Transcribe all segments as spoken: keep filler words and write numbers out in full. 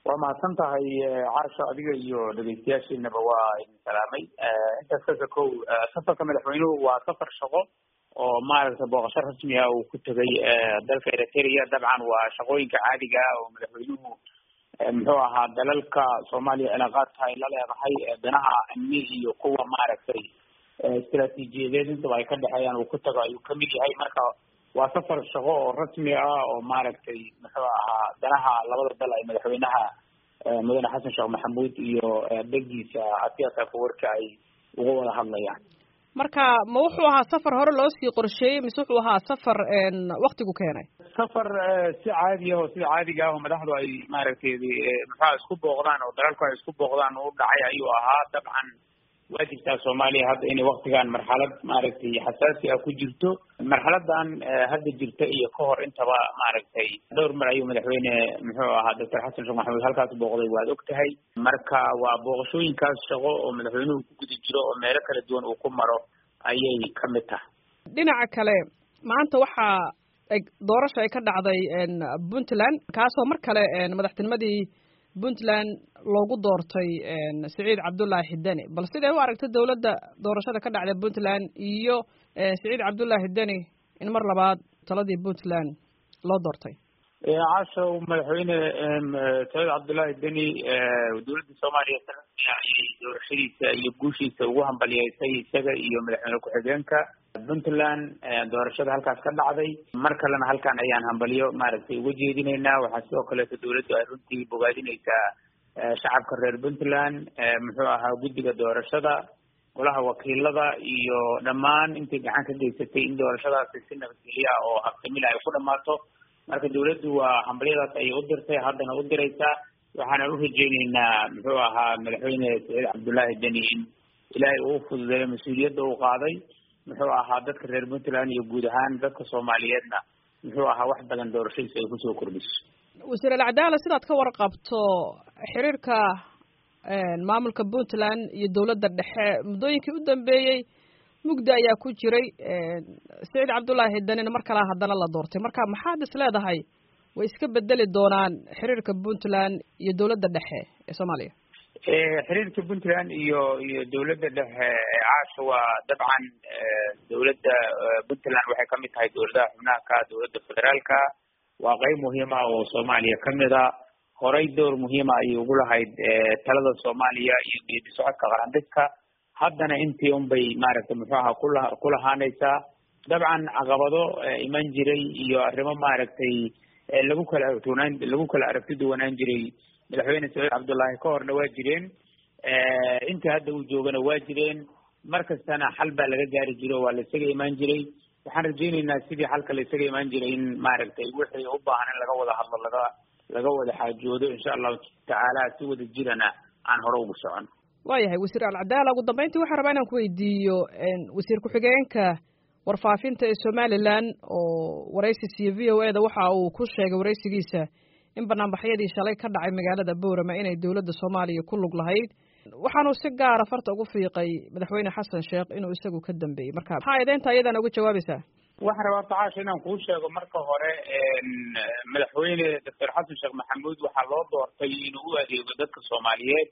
waa mahadsan tahay carsha adiga iyo dhegeystayaashiinaba waa idin salaamay. intaas ka sokow safarka madaxweynuhu waa safar shaqo oo maaragtay booqasho rasmi ah uu ku tegay dalka Eritrea. dabcan waa shaqooyinka caadiga ah oo madaxweynuhu muxuu ahaa dalalka Soomaaliya cilaaqaadka ay la leedahay danaha amni iyo kuwa maaragtay istiraatiijiyadeed intaba ay ka dhexeeyaan uu ku tago ayuu kamid yahay. marka waa safar shaqo oo rasmi ah oo maaragtay muxuu ahaa danaha labada dal ay madaxweynaha mudane xasan sheekh maxamuud iyo degiisa Atiya Afwerki ay uga wada hadlayaan. marka ma wuxuu ahaa safar hore loo sii qorsheeyay mise wuxuu ahaa safar waqtigu keenay? safar si caadi ah oo sida caadiga ah oo madaxdu ay maaragtay muxuu isku booqdaan oo dalalku ay isku booqdaan uu dhacay ayuu ahaa. dabcan waajibka Soomaaliya hadda inay waqtigan marxalad maaragtay xasaasi ah ku jirto. marxaladan hadda jirta iyo ka hor intaba maaragtay dhowr mar ayuu madaxweyne muxuu ahaa Doctor Xasan Sheekh Maxamuud halkaas booqday waad ogtahay. marka waa booqashooyinkaas shaqo oo madaxweynuhu ku guda jiro oo meelo kala duwan uu ku maro ayay kamid tahay. dhinaca kale maanta waxaa doorasho ay ka dhacday Puntland kaasoo mar kale madaxtinimadii Puntland loogu doortay Siciid Cabdullaahi Deni. bal sidee u aragtay dawladda doorashada ka dhacday Puntland iyo Siciid Cabdullaahi Deni in mar labaad taladii Puntland loo doortay? caasho madaxweyne Siciid Cabdullaahi Deni dawladda Soomaaliya ayay doorashadiisa iyo guushiisa ugu hambalyeysay isaga iyo madaxweyne ku-xigeenka Puntland doorashada halkaas ka dhacday. mar kalena halkan ayaan hambalyo maaragtay uga jeedinaynaa. waxaa sidoo kaleeto dawladdu ay runtii bogaadinaysaa shacabka reer Puntland muxuu ahaa guddiga doorashada, golaha wakiilada iyo dhammaan intii gacan ka geysatay in doorashadaasi si nabadgelyo ah oo habsamil ay ku dhamaato. marka dawladdu waa hambalyadaas ayay u dirtay, haddana u diraysaa. waxaana u rajeynaynaa muxuu ahaa madaxweyne Siciid Cabdullaahi Deni in ilaahay uu fududeeyo mas-uuliyadda uu qaaday muxuu ahaa dadka reer Puntland iyo guud ahaan dadka Soomaaliyeedna muxuu ahaa wax badan doorashadiisa ay kusoo kordhiso. wasiir al-Cadaala, sidaad ka warqabto xiriirka maamulka Puntland iyo dawladda dhexe muddooyinkii u dambeeyey mugdi ayaa ku jiray. Siciid Cabdullaahi Denina mar kale haddana la doortay. marka maxaad is leedahay way iska bedeli doonaan xiriirka Puntland iyo dawladda dhexe ee Soomaaliya? xiriirka Puntland iyo iyo dawladda dhexe caasha waa dabcan dawladda Puntland waxay kamid tahay dawladaha xubnaha ka dawladda federaalka. waa qayb muhiim ah oo Soomaaliya kamid ah. horay door muhiim ah ayay ugu lahayd talada Soomaaliya iyo geedi socodka qarandiska. haddana intii un bay maaragtay muxuu ahaa kula kulahaanaysaa. dabcan caqabado iman jiray iyo arrimo maaragtay lagu kala aragtunaan lagu kala aragti duwanaan jiray madaxweyne Siciid Cabdullaahi ka horna waa jireen, inta hadda uu joogana waa jireen. markastana xal baa laga gaari jiray oo waa la isaga imaan jiray. waxaan rajeynaynaa sidii xalka la isaga imaan jiray in maaragtay wixii u baahan in laga wada hadlo laga laga wada xaajoodo insha allahu tacaala si wada jirana aan hore ugu socon. waayahay wasiir al-Cadaala, ugu dambeyntii waxaan rabaa inaan ku weydiiyo wasiir ku-xigeenka warfaafinta ee Somaliland oo waraysi siiyay V O A da waxa uu ku sheegay waraysigiisa in barnaamijyadii shalay ka dhacay magaalada Boorama inay dawladda Soomaaliya ku lug lahayd. waxaanu si gaar ah farta ugu fiiqay madaxweyne Xasan Sheekh inuu isagu ka dambeeyay. marka maxaa idaynta iyadana uga jawaabaysaa? waxaan rabaa tacaasha inaan kuu sheego marka hore madaxweyne Doctor Xasan Sheekh Maxamuud waxaa loo doortay inuu u adeego dadka Soomaaliyeed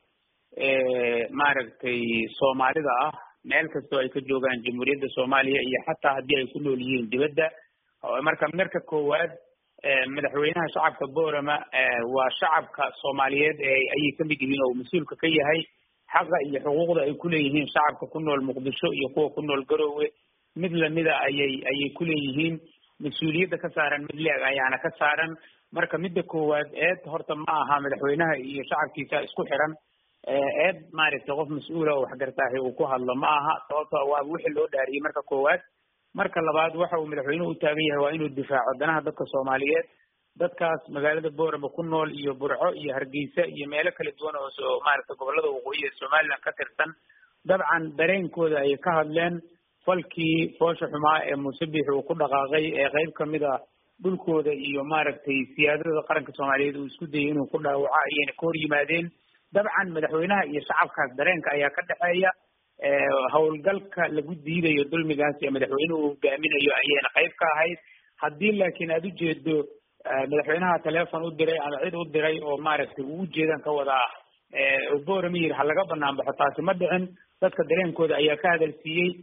maaragtay Soomaalida ah meel kastoo ay ka joogaan jamhuuriyadda Soomaaliya iyo xataa haddii ay ku nool yihiin dibadda. marka marka koowaad madaxweynaha shacabka Boorama waa shacabka Soomaaliyeed ayay kamid yihiin oo mas-uulka ka yahay. xaqa iyo xuquuqda ay ku leeyihiin shacabka ku nool Muqdisho iyo kuwa ku nool Garowe mid lamida ayay ayay ku leeyihiin. mas-uuliyadda ka saaran mid leeg ayaana ka saaran. marka midda koowaad eed horta ma aha madaxweynaha iyo shacabkiisa isku xiran. eed maaragtay qof mas-uula oo waxgartaahay uu ku hadlo ma aha, sababtoo waa wixii loo dhaariyey marka koowaad. marka labaad waxa uu madaxweynuhu u taagan yahay waa inuu difaaco danaha dadka Soomaaliyeed. dadkaas magaalada Boorama ku nool iyo Burco iyo Hargeysa iyo meelo kala duwan oo soo maaragtay gobolada waqooyi ee Somaliland ka tirsan. dabcan dareenkooda ay ka hadleen falkii foosha xumaa ee Muusabix uu ku dhaqaaqay ee qayb kamid ah dhulkooda iyo maaragtay siyaadada qaranka Soomaaliyeed uu isku dayay inuu ku dhaawaco ayayna ka hor yimaadeen. dabcan madaxweynaha iyo shacabkaas dareenka ayaa ka dhexeeya. howlgalka lagu diidayo dulmigaas ee madaxweynuhu hogaaminayo ayayna qayb ka ahayd. haddii laakiin aad ujeedo madaxweynaha teleefon u diray ama cid u diray oo maaragtay uu ujeedan ka wadaa boorama yiri ha laga banaan baxo taasi ma dhicin dadka dareenkooda ayaa ka hadalsiiyey